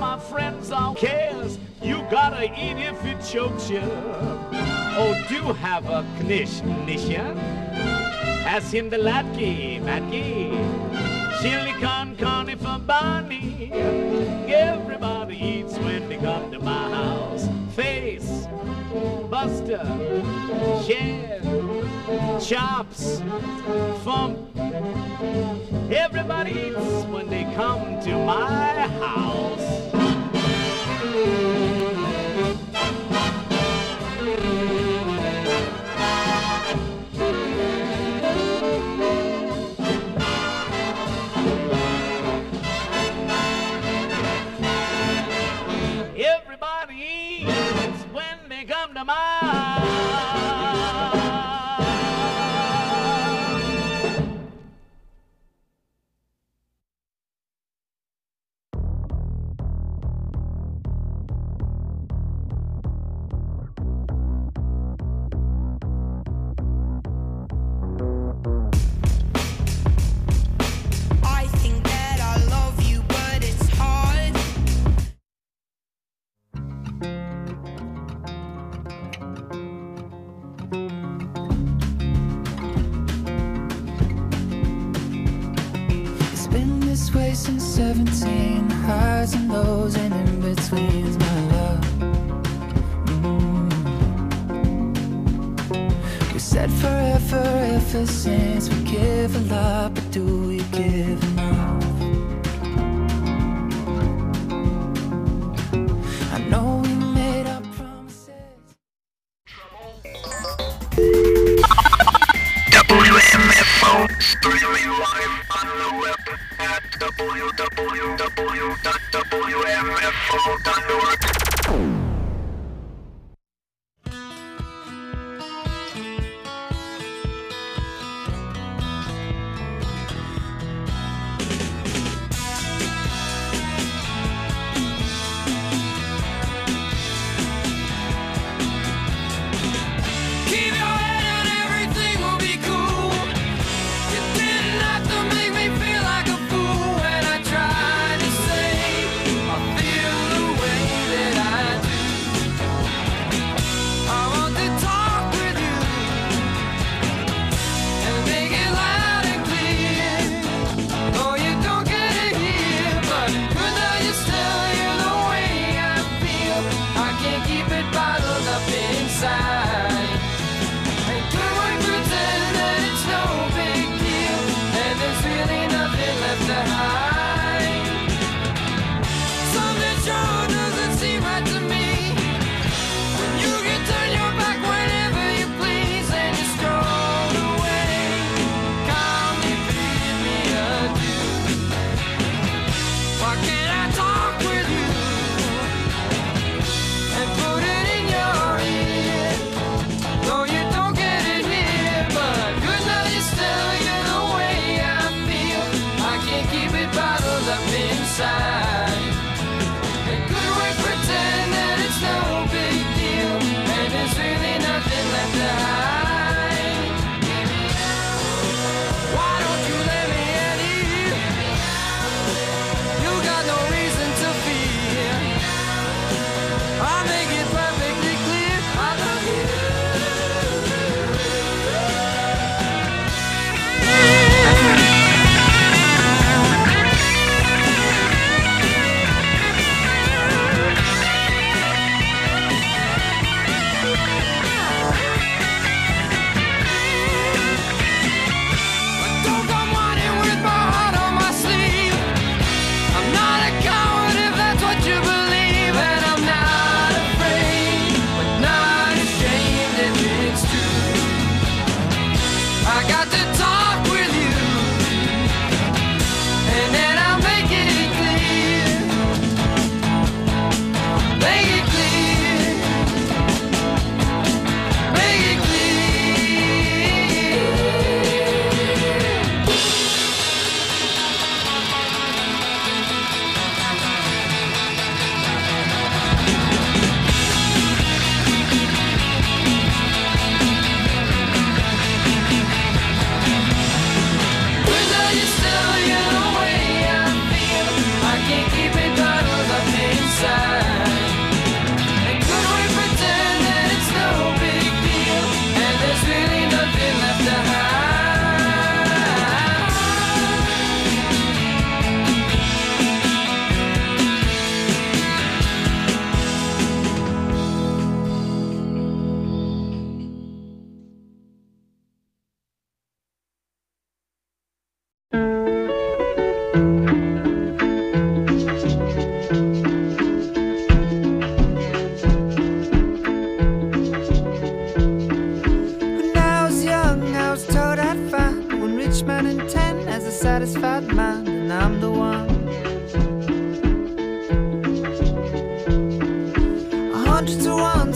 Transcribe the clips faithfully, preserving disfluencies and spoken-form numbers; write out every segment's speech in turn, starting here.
my friends all cares. You gotta eat if it chokes you. Oh, do have a knish-knisha. Pass him the latke, matke. Chili con carne for Barney. Everybody eats when they come to my house. Face, Buster, Shed, Chops, Fump. Everybody eats when they come to my house. Everybody eats when they come to my way since seventeen, highs and lows and in betweens, my love. mm. We said forever ever since. We give a lot, but do we give enough? I know we made our promises. W M F O, streaming live on the web at w w w dot w m f o dot org. I feel the way that I do.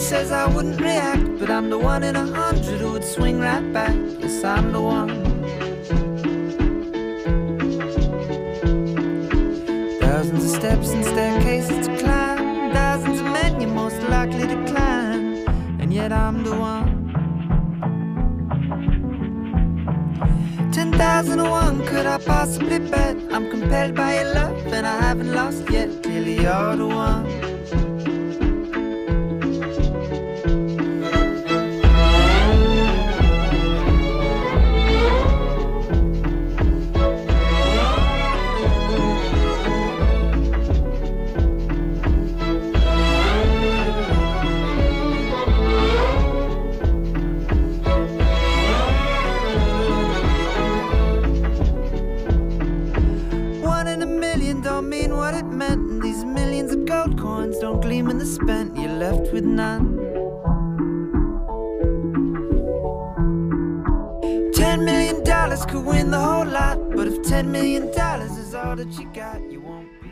says I wouldn't react, but I'm the one in a hundred who would swing right back. Yes, I'm the one. Thousands of steps and staircases to climb, thousands of men you're most likely to climb, and yet I'm the one. Ten thousand and one, could I possibly bet? I'm compelled by your love and I haven't lost yet. Clearly you're the one. Don't mean what it meant, and these millions of gold coins don't gleam in the spent. You're left with none. Ten million dollars could win the whole lot, but if ten million dollars is all that you got, you won't be.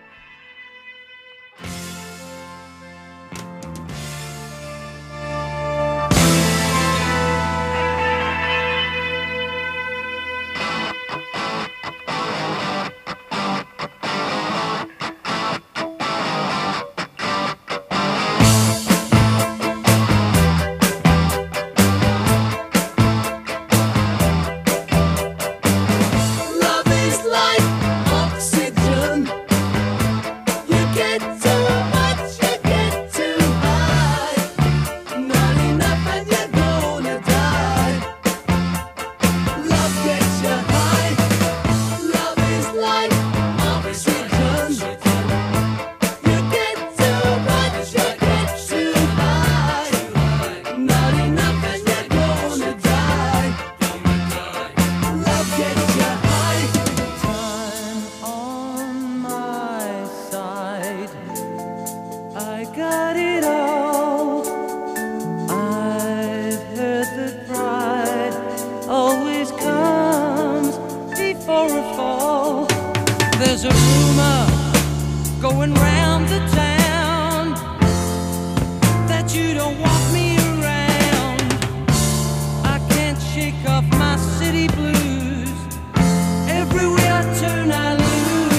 There's a rumor going round the town that you don't want me around. I can't shake off my city blues. Everywhere I turn I lose.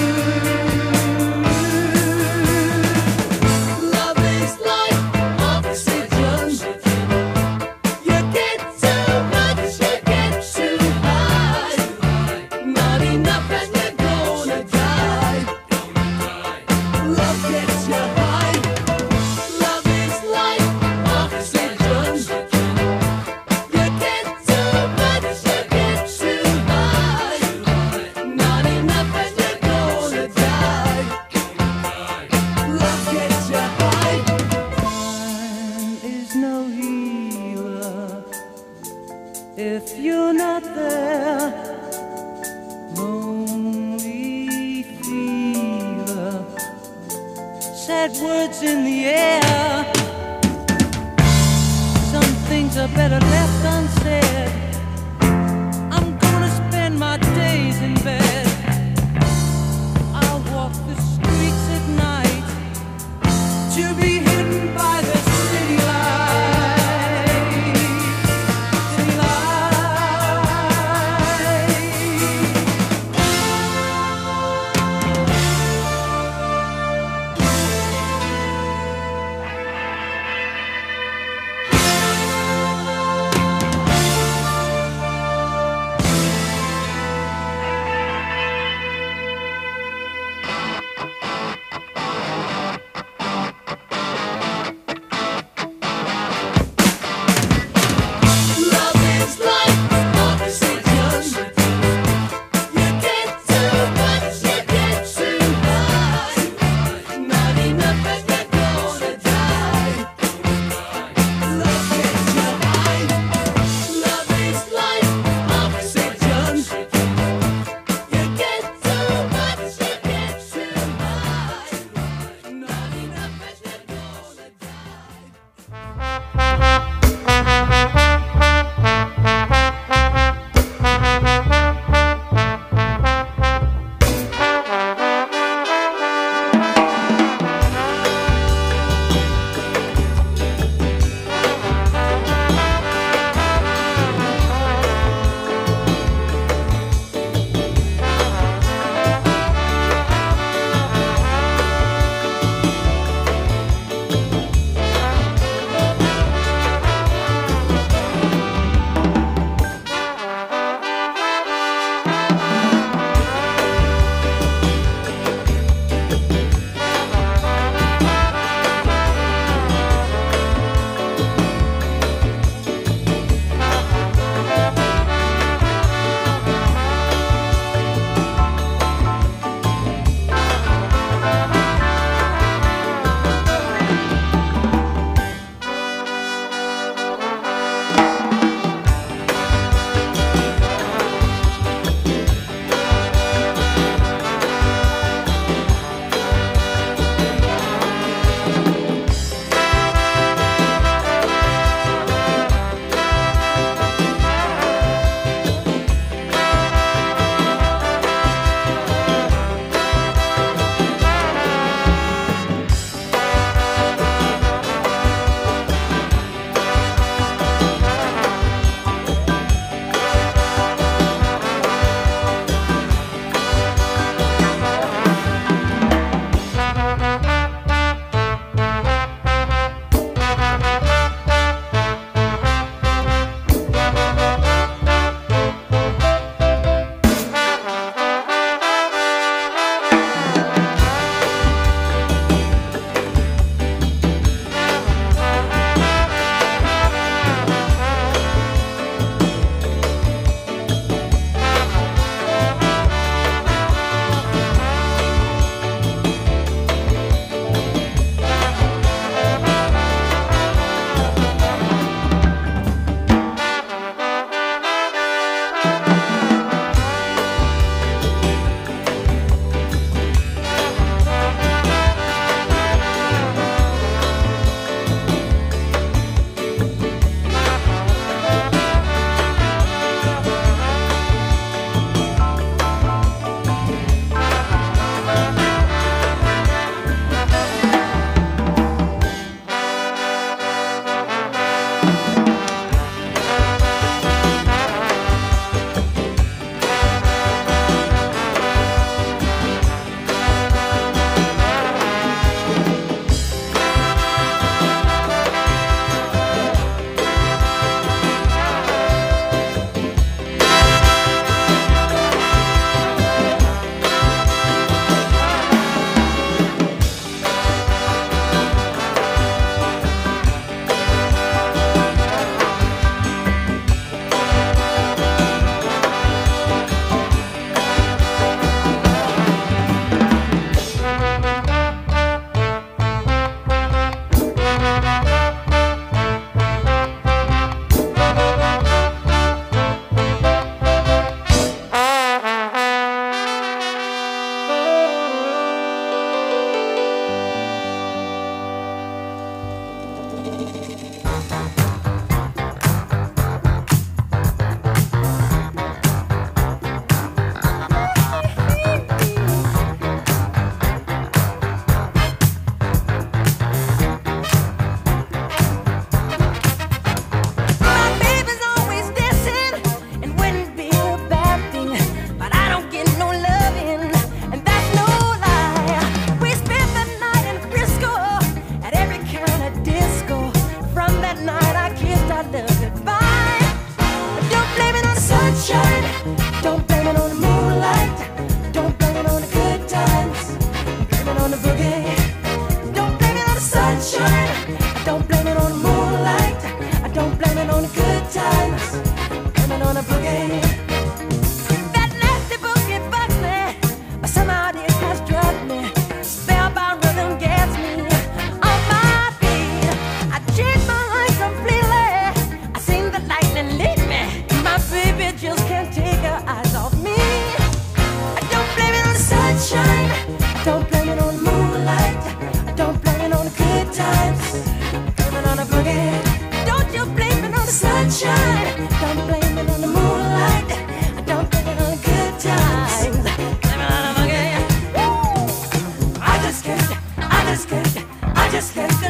Love is like oxygen. You get too much, you get too high. Not enough and you're gonna die. Love gets you high. Love is like oxygen. You get too much, you get too high. Not enough and you're gonna die. Love gets you high. Time is no healer if you're not there. Lonely fever, sad words in the air. Some things are better left unsaid. I'm gonna spend my days in bed. I'll walk the streets at night to be hidden by the city lights. City lights.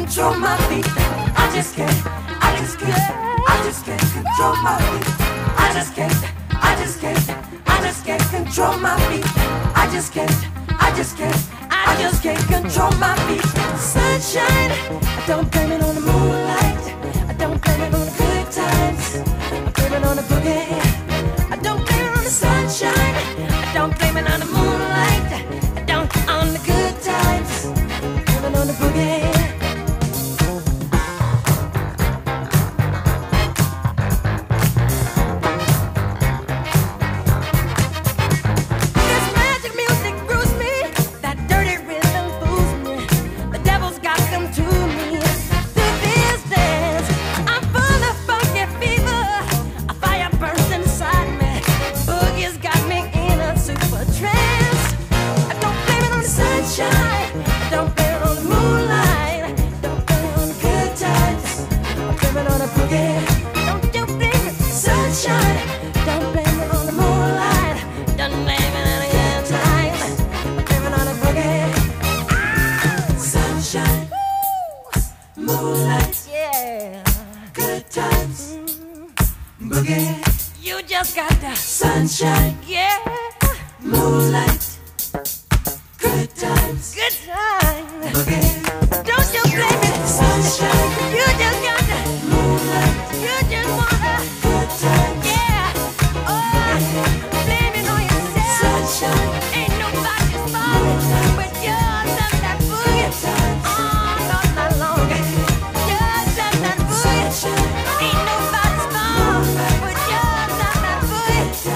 control my feet. I just can't, I just can't, I just can't control my feet. I just can't, I just can't, I just can't control my feet. I just can't, I just can't, I just can't control my feet. Sunshine, I don't blame it on the moonlight. I don't blame it on the good times. I blame it on the boogie. I don't blame it on the sunshine. I don't blame it on the moonlight. I don't on the good times. I blame it on the boogie. Sunshine, yeah, moonlight, good times, good times, boogie. Don't you blame it, sunshine, you just got the moonlight, you just wanna, good times, yeah, oh, blame it on yourself, sunshine, ain't nobody's fault, but yours and that boogie, all all night long, yours and that boogie, ain't nobody's fault, but yours and that boogie.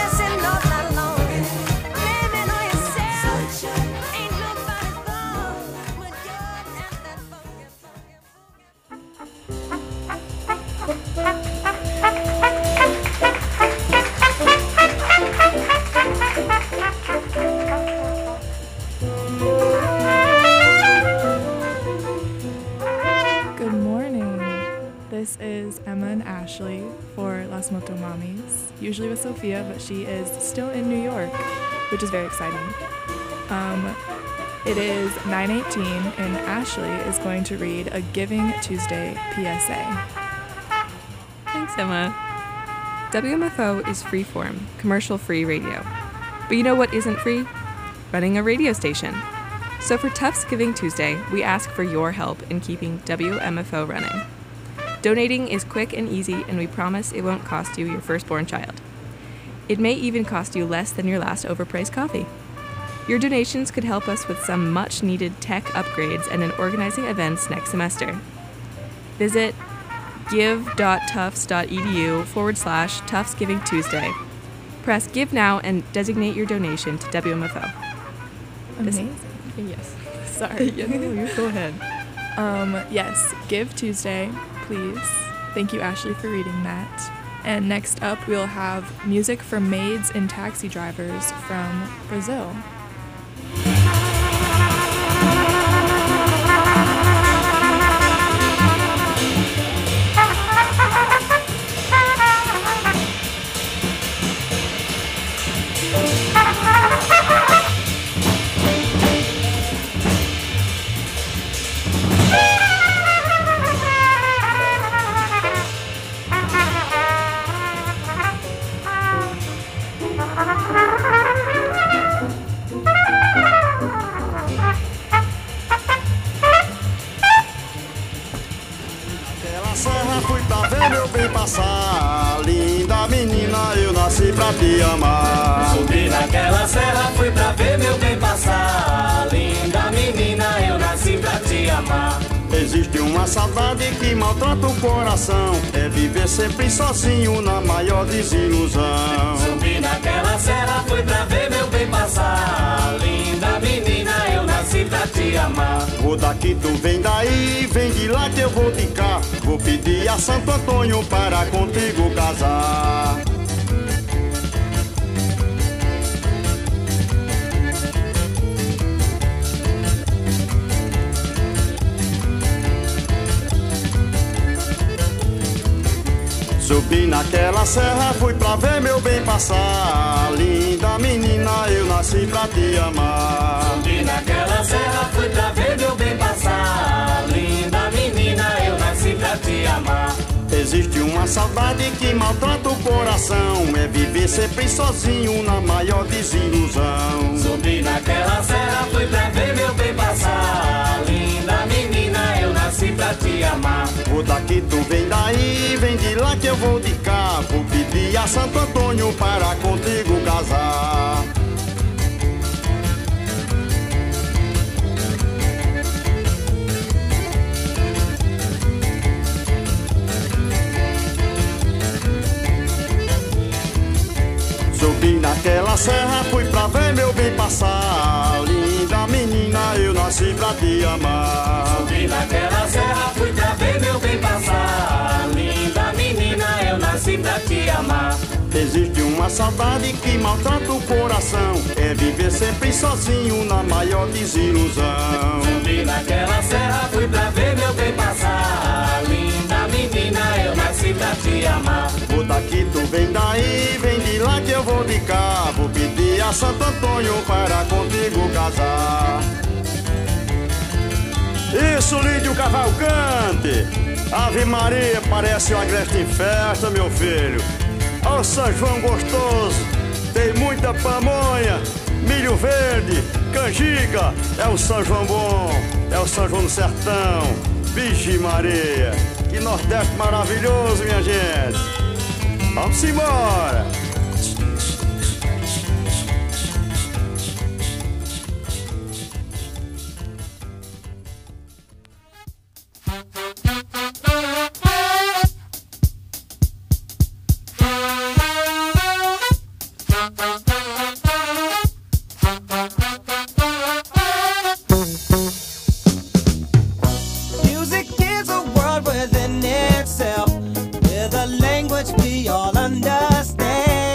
This is Emma and Ashley for Las Motomamis, usually with Sophia, but she is still in New York, which is very exciting. Um, it is nine eighteen, and Ashley is going to read a Giving Tuesday P S A. Thanks, Emma. W M F O is freeform, commercial-free radio. But you know what isn't free? Running a radio station. So for Tufts Giving Tuesday, we ask for your help in keeping W M F O running. Donating is quick and easy, and we promise it won't cost you your firstborn child. It may even cost you less than your last overpriced coffee. Your donations could help us with some much-needed tech upgrades and in organizing events next semester. Visit give.tufts.edu forward slash Tufts Giving Tuesday. Press Give Now and designate your donation to W M F O. Amazing. This, yes. Sorry. yeah, no, you go ahead. Um, yes, Give Tuesday, please. Thank you, Ashley, for reading that. And next up, we'll have music for maids and taxi drivers from Brazil. Linda menina, eu nasci pra te amar. Subi naquela serra, fui pra ver meu bem passar. Linda menina, eu nasci pra te amar. Existe uma saudade que maltrata o coração, é viver sempre sozinho na maior desilusão. Subi naquela serra, fui pra ver meu bem passar. Linda menina, eu nasci pra te amar. Vou daqui, tu vem daí, vem de lá que eu vou de cá. Vou pedir a Santo Antônio para contigo casar. Subi naquela serra, fui pra ver meu bem passar. Linda menina, eu nasci pra te amar. Subi naquela serra, fui pra ver meu bem passar. Linda saudade que maltrata o coração. É viver sempre sozinho na maior desilusão. Subi naquela serra, fui pra ver meu bem passar. Linda menina, eu nasci pra te amar. Vou daqui, tu vem daí, vem de lá que eu vou de cá. Vou pedir a Santo Antônio para contigo casar. Subi naquela serra, fui pra ver meu bem passar. Linda menina, eu nasci pra te amar. Subi naquela serra, fui pra ver meu bem passar. Linda menina, eu nasci pra te amar. Existe uma saudade que maltrata o coração. É viver sempre sozinho na maior desilusão. Subi naquela serra, fui pra ver meu bem passar. Linda menina, eu nasci pra te amar. Vou daqui, tu vem daí, vem de lá que eu vou de cá. Vou pedir a Santo Antônio para contigo casar. Isso, Lídio Cavalcante! Ave Maria, parece uma agreste em festa, meu filho. Ó São João gostoso, tem muita pamonha, milho verde, canjica. É o São João bom, é o São João do Sertão. Vixe Maria, que Nordeste maravilhoso, minha gente. Vamos embora. Music is a world within itself, with a language we all understand,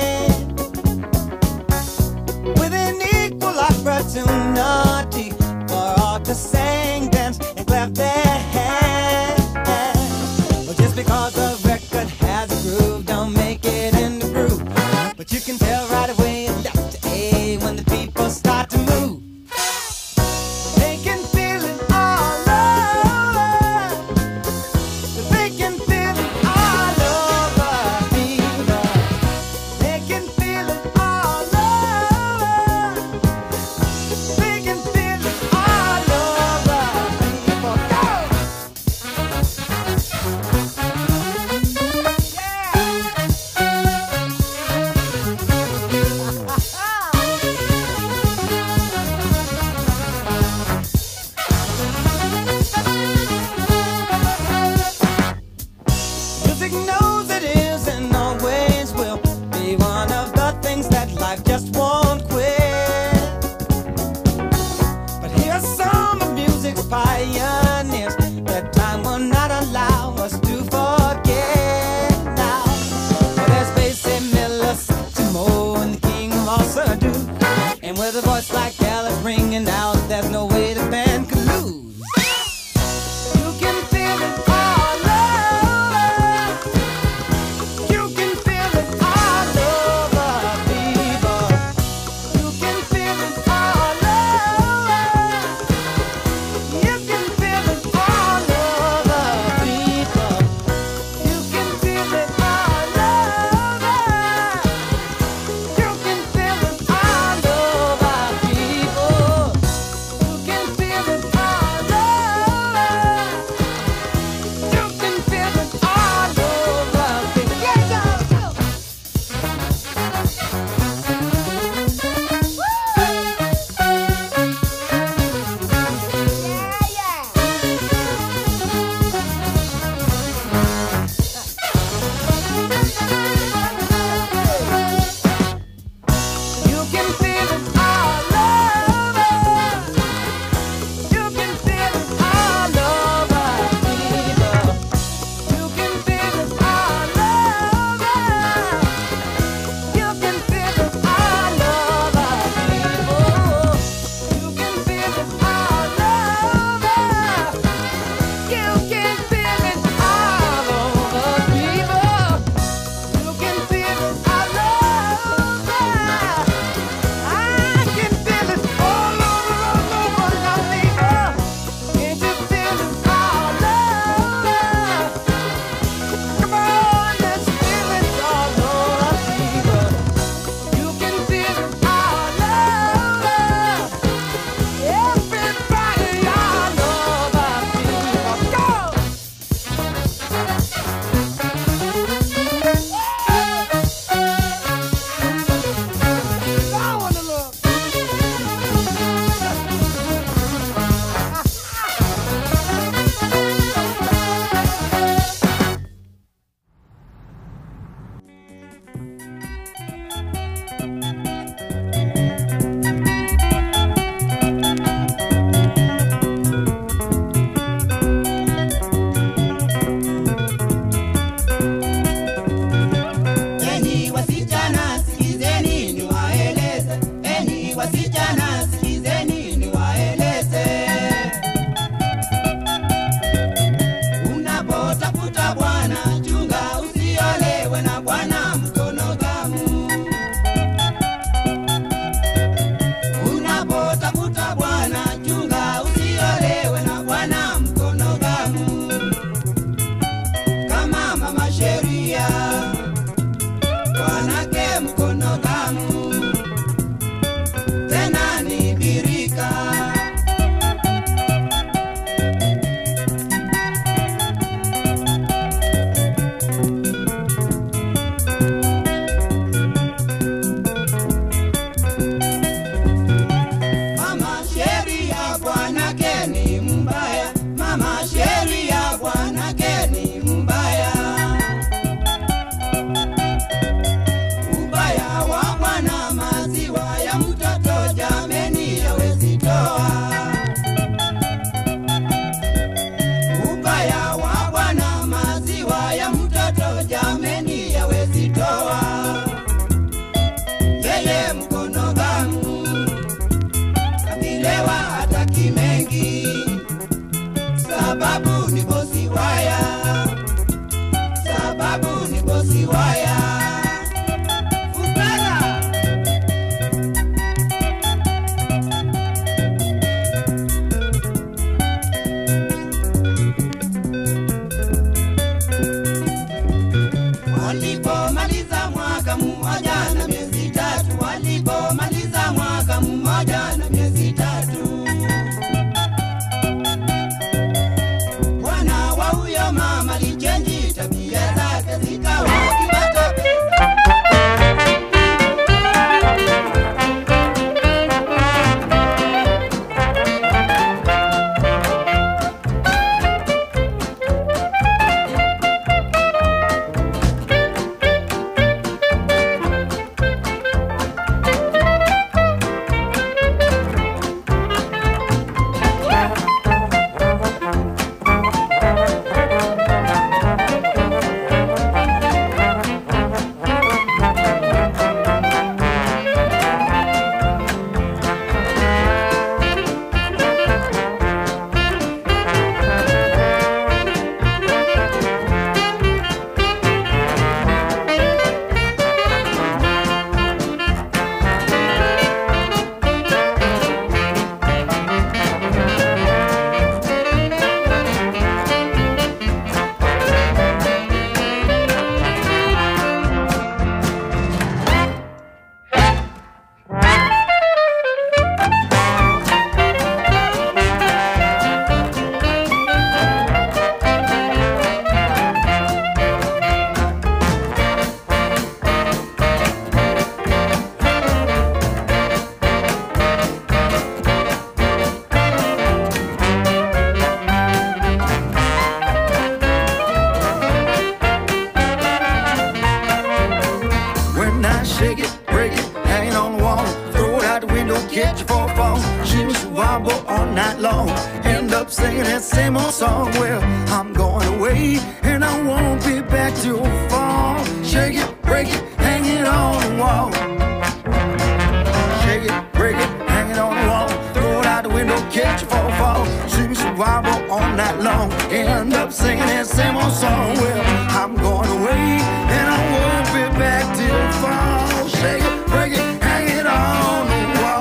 with an equal opportunity for all to sing, dance, and clap their hands. Well, just because the record has a groove, don't make it in the groove. But you can tell right away left to A when the people start to move. They can feel it all over. They can feel it all over people. They can feel it all over. They can feel it all over people. Music knows it is and always will be one of the things that life just won't quit. But here's some of music's pioneers that time will not allow us to forget now. Well, there's Basie Miller, Timo, and the King of Osadu. And with a voice like Alice ringing out, there's no way the band could lose. You can feel it all over. You can feel it all over, people. You can feel it all over. You can feel it all over, people. You can feel it all over. You can feel it all over, people. end up singing that same old song. Well, I'm going away and I won't be back till fall. Shake it, break it, hang it on the wall. Shake it, break it, hang it on the wall. Throw it out the window, catch it fall, fall. Sing survival all night long. End up singing that same old song. Well, I'm going away and I won't be back till fall. Shake it, break it, hang it on the wall.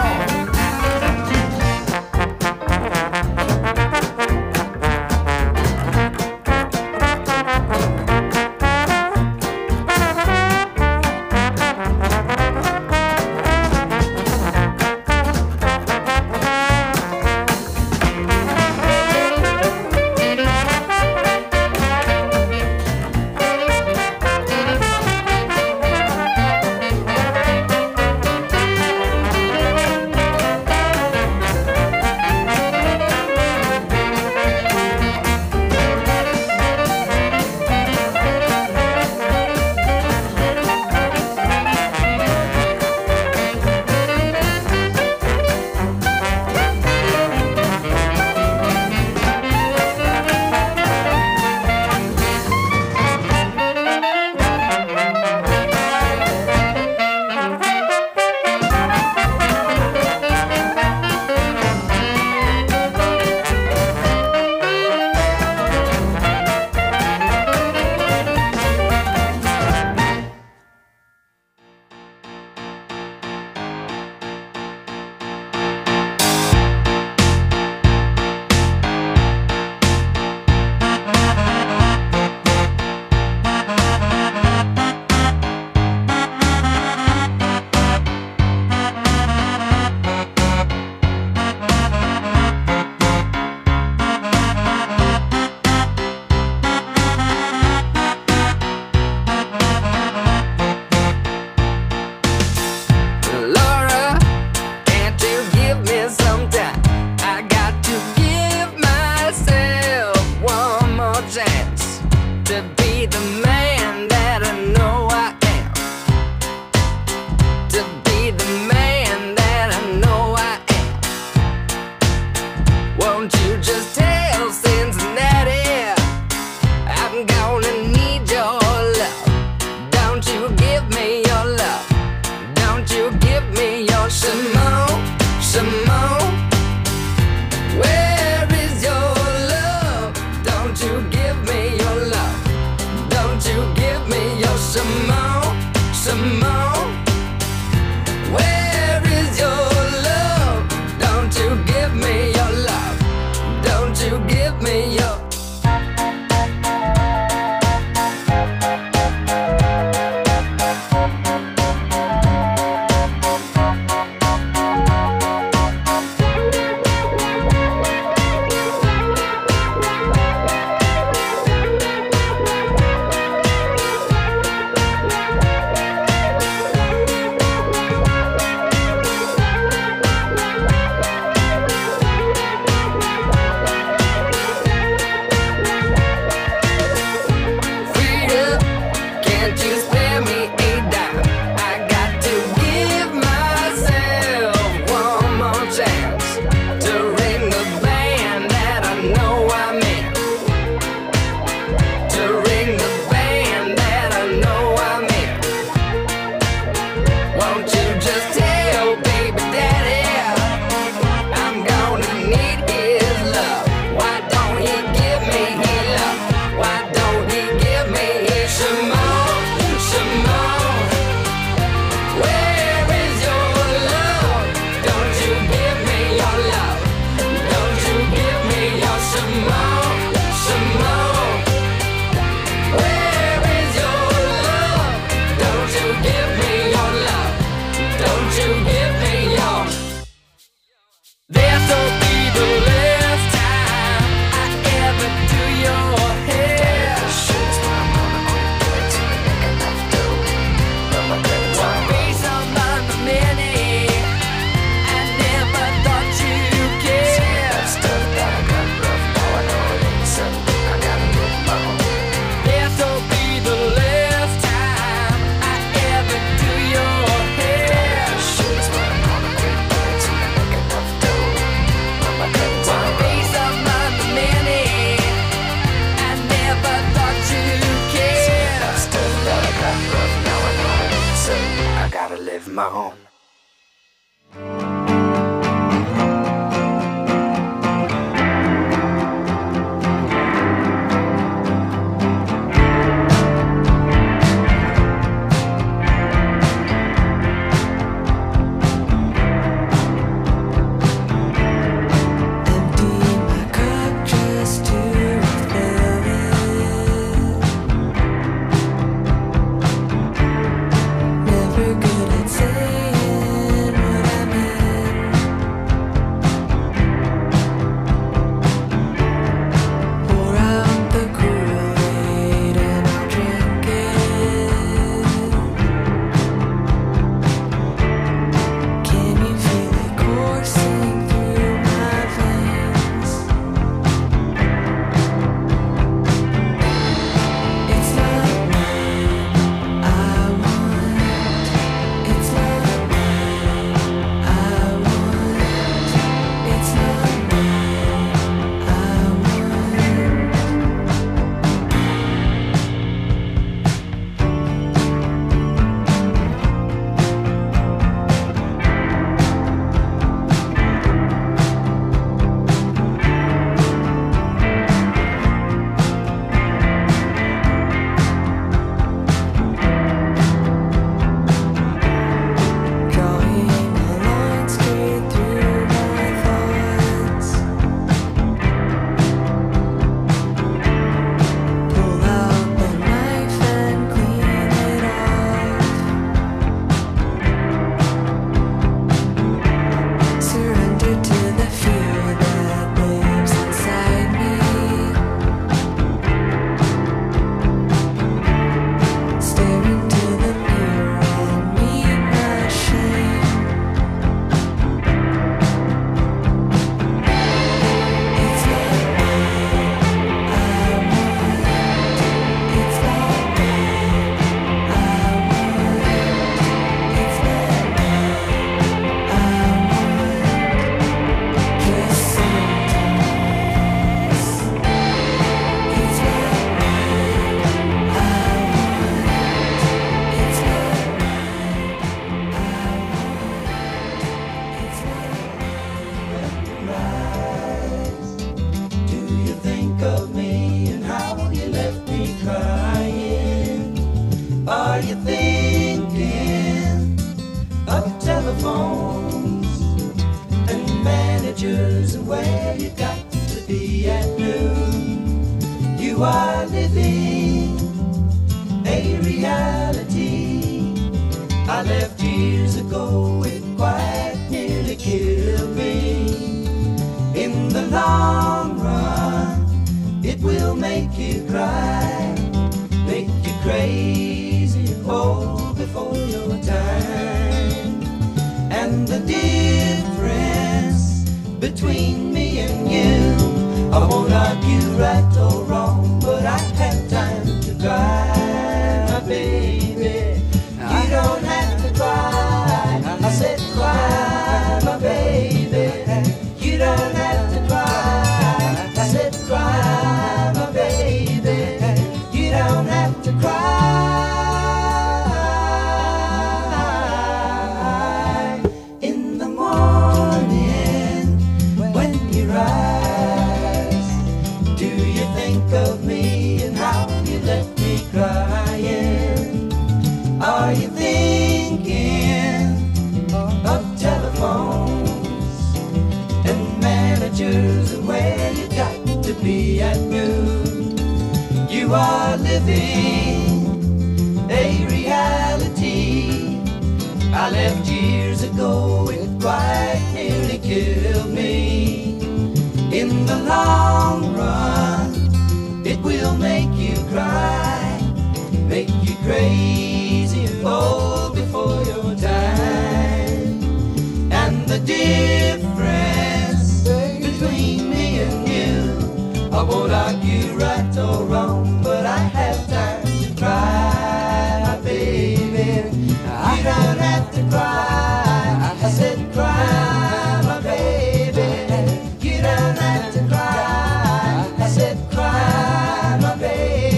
my home.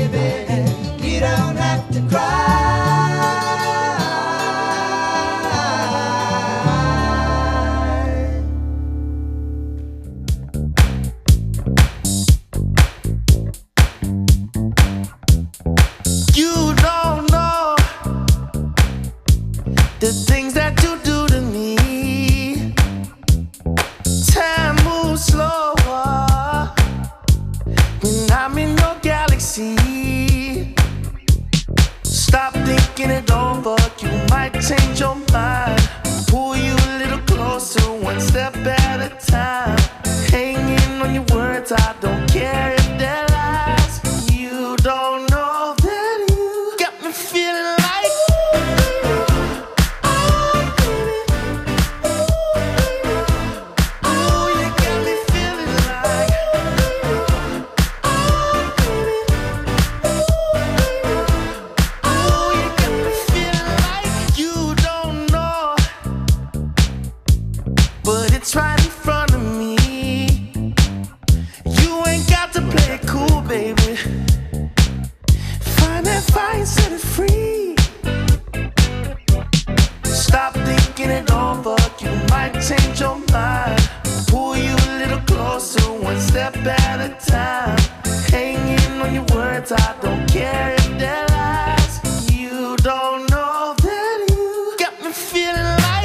You don't have to cry. reality. Stop thinking it over, you might change your mind. Pull you a little closer, one step at a time. Hanging on your words, I don't care if they're lies. You don't know that you got me feeling like it's right in front of me. You ain't got to play it cool, baby. Find that fire, set it free. Stop thinking it over, you might change your mind. Pull you a little closer, one step at a time. Hanging on your words, I don't care if they're lies. You don't know that you got me feeling like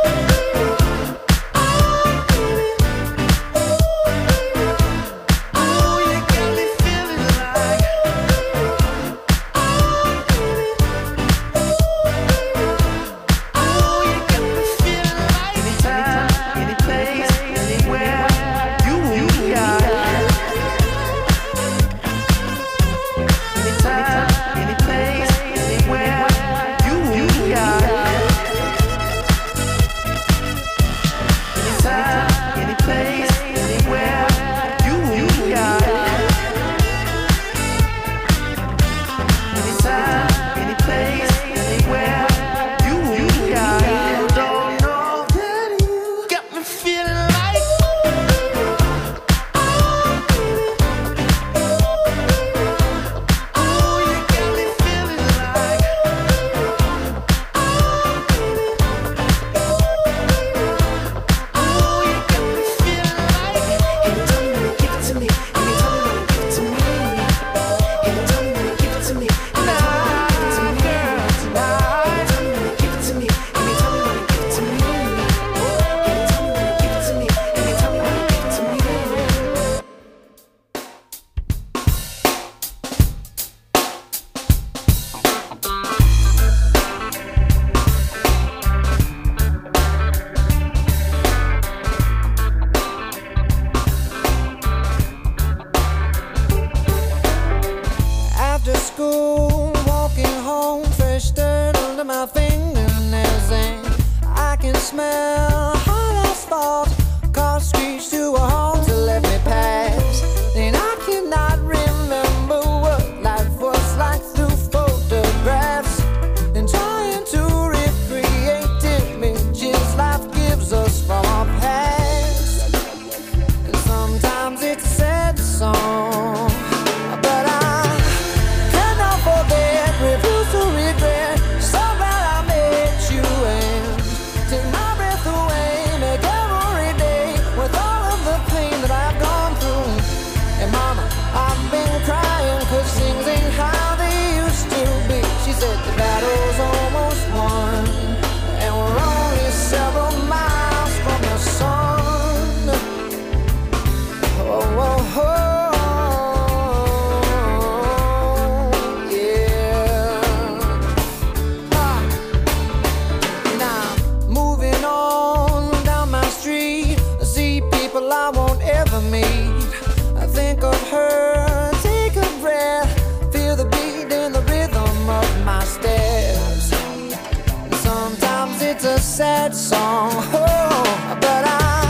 sad song, oh, but I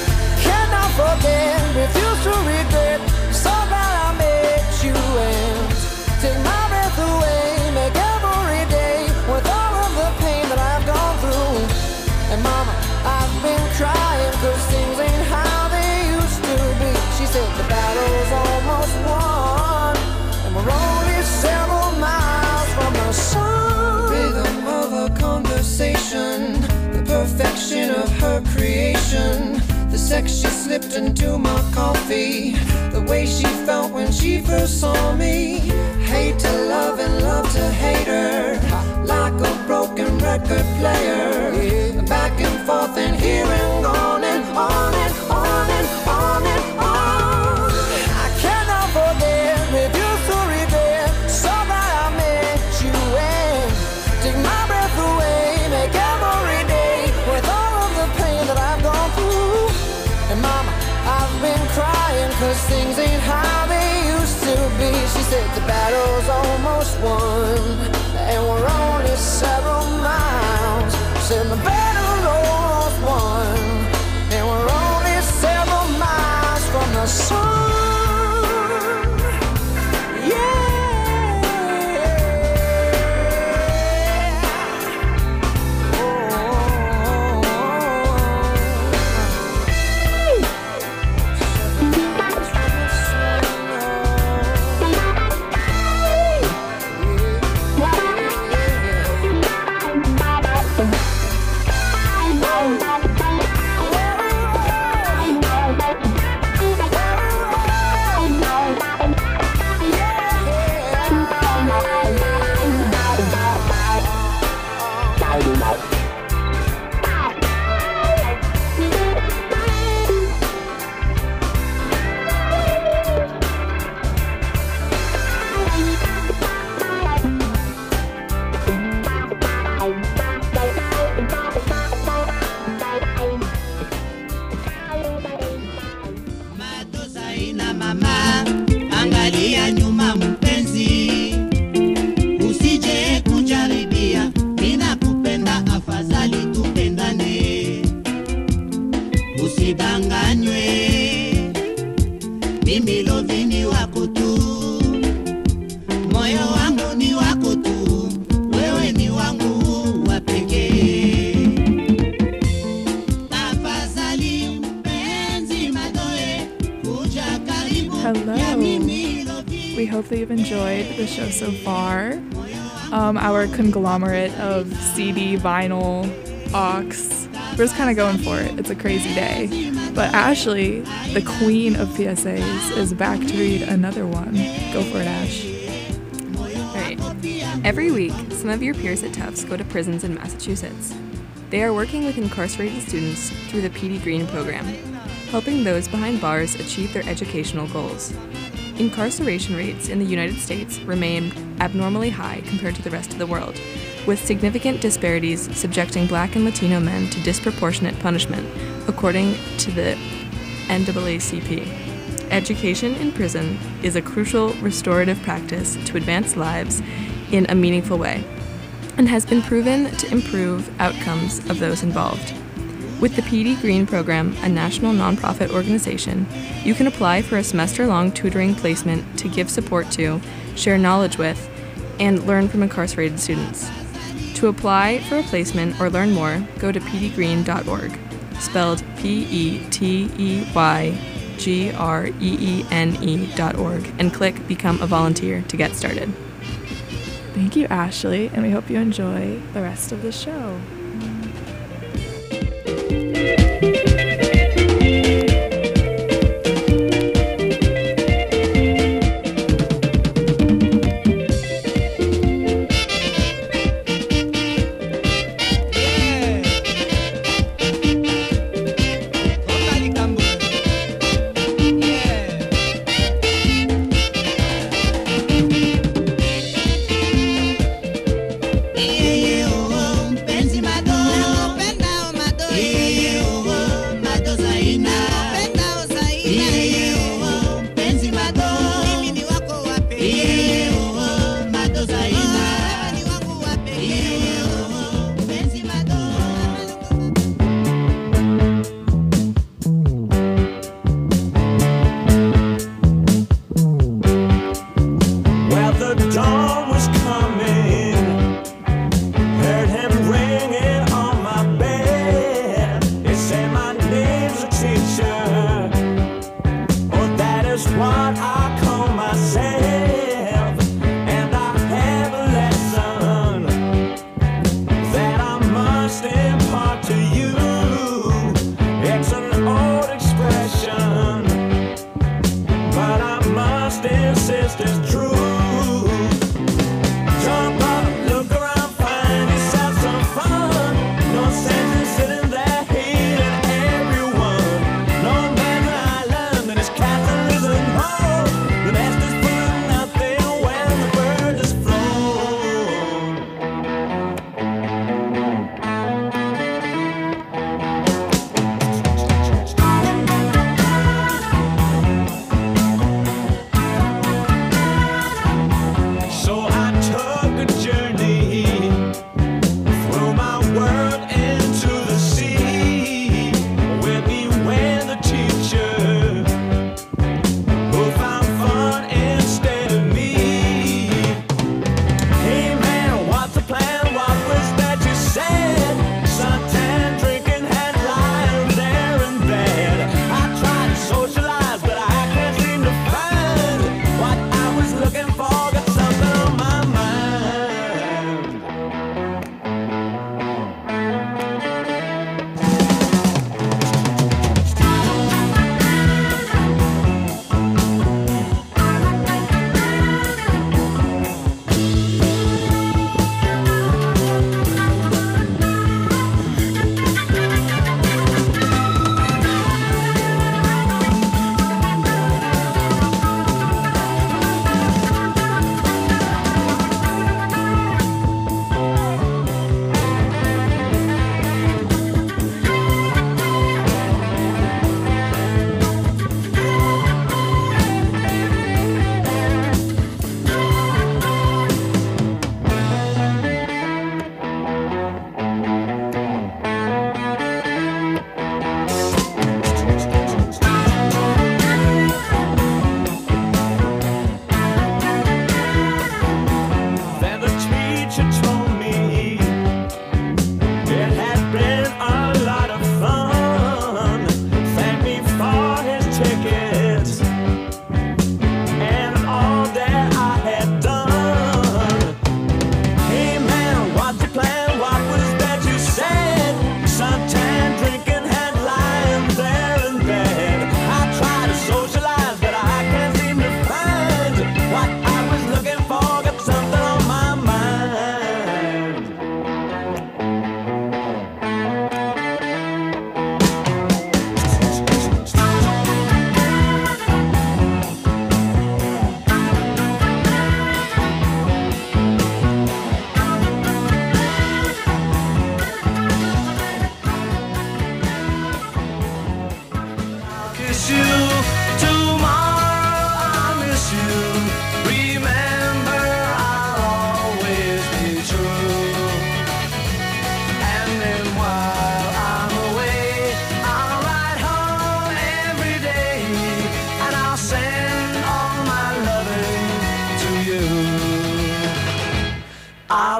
cannot forget, refuse to regret. So glad I met you and take my breath away, make every day with all of the pain that I've gone through. And mama, I've been crying cause things ain't how they used to be. She said the battle's almost won and we're only several miles from the sun. The rhythm of a conversation, perfection of her creation, the sex she slipped into my coffee, the way she felt when she first saw me. Hate to love and love to hate her, like a broken record player, back and forth and here and on and on and on and on and on. I cannot forget, refuse to regret. lovi ni wako tu, moyo wangu ni wako tu, wewe ni wangu wa pekee. Tafadhali mpenzi madoe, kuja karibu ya mimi lovi. We hope that you've enjoyed the show so far. Um, our conglomerate of C D, vinyl, aux. We're just kind of going for it. It's a crazy day. But Ashley, the queen of P S As, is back to read another one. Go for it, Ash. Alright. Every week, some of your peers at Tufts go to prisons in Massachusetts. They are working with incarcerated students through the P D Green program, helping those behind bars achieve their educational goals. Incarceration rates in the United States remain abnormally high compared to the rest of the world, with significant disparities subjecting Black and Latino men to disproportionate punishment, according to the N double A C P. Education in prison is a crucial restorative practice to advance lives in a meaningful way, and has been proven to improve outcomes of those involved. With the P D Green program, a national nonprofit organization, you can apply for a semester-long tutoring placement to give support to, share knowledge with, and learn from incarcerated students. To apply for a placement or learn more, go to p d green dot org, spelled P E T E Y G R E E N E dot org, and click Become a Volunteer to get started. Thank you, Ashley, and we hope you enjoy the rest of the show.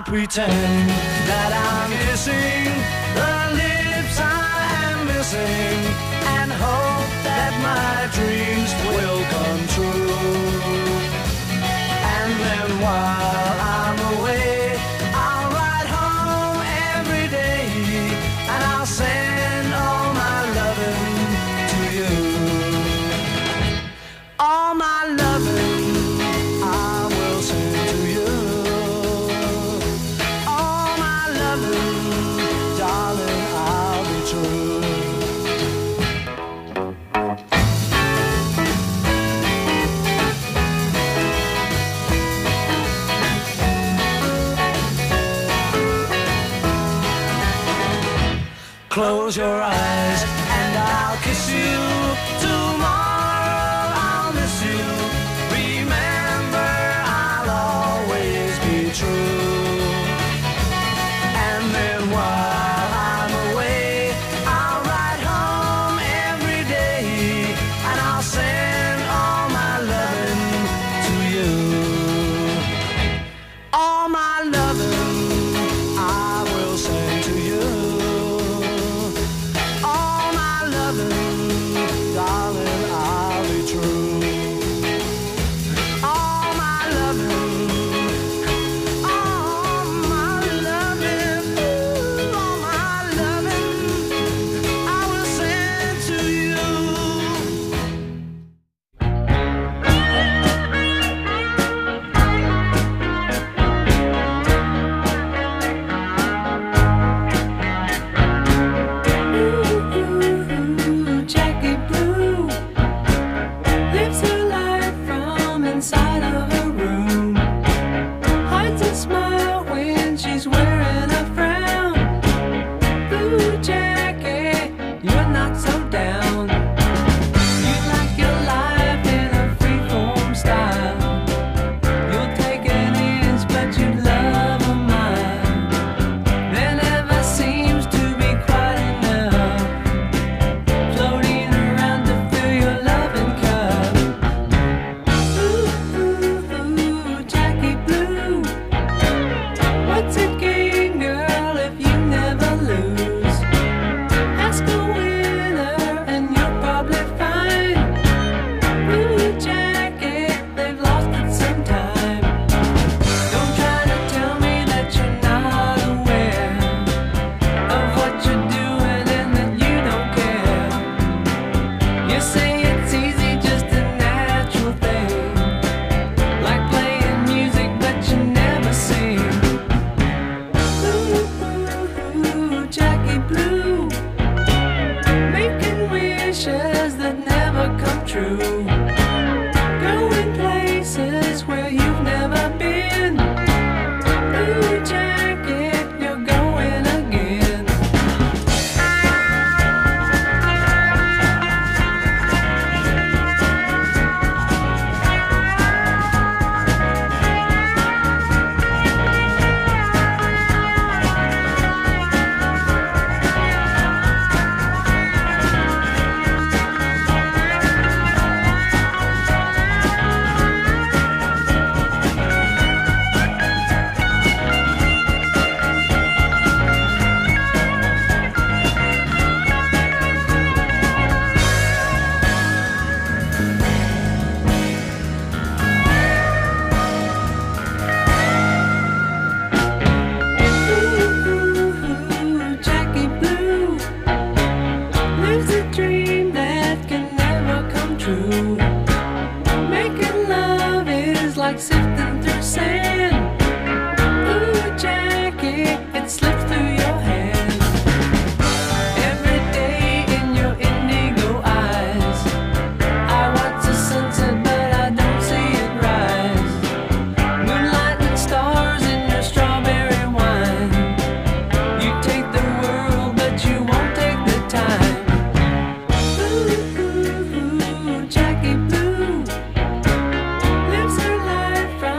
I'll pretend that I'm missing the lips I am missing, and hope that my dreams will come true. And then while I'm away, I'll ride home every day, and I'll send all my loving to you. All my loving I will send to you. All my loving, darling, I'll be true. Close your eyes and I'll kiss you. Tomorrow I'll miss you. Remember, I'll always be true. And then while I'm away, I'll ride home every day, and I'll send all my loving to you. All my loving I will send to you. All my loving, darling, I'll be true. All my loving, all my loving, ooh, all my loving, I will send to you. Ooh, Jackie Blue lives her life from inside of her room. Hides a smile when she's wearing a frown. Blue Jackie, you're not so down. You like your life in a freeform style. You'll take an inch, but you'd love a mile. There never seems to be quite enough floating around to fill your loving cup. Ooh, ooh, ooh, Jackie Blue, what's a game, girl, if you never lose? Ask a winner and you'll probably find Blue Jackie, they've lost it sometime. Don't try to tell me that you're not aware of what you're doing and that you don't care. You say it's easy, just a natural thing, like playing music but you never sing. Ooh, ooh, Jackie Blue, making wishes that never come true, going places where you've never been. Blue Jackie, you're going again. Ooh, Jackie Blue lives a dream that can never come true. Making love is like sifting through sand. Ooh, Jackie, it slips through your hand. Every day in your indigo eyes, I watch the sunset but I don't see it rise. Moonlight and stars in your strawberry wine. You take the world but you won't take the time. Ooh, ooh, ooh, Jackie Blue lives her life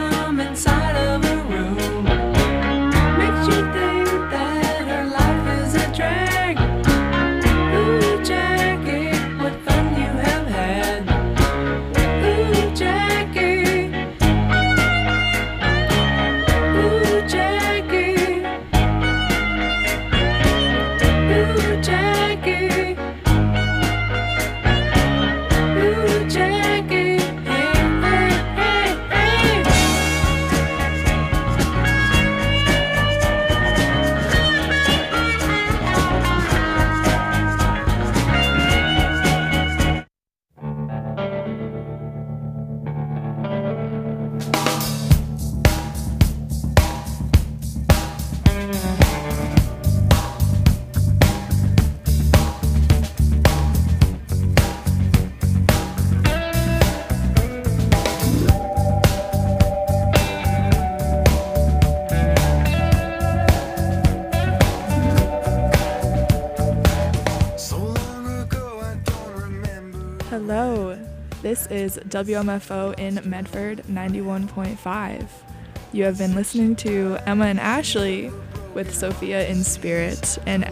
Hello, this is W M F O in Medford ninety-one point five. You have been listening to Emma and Ashley with Sophia in Spirit, and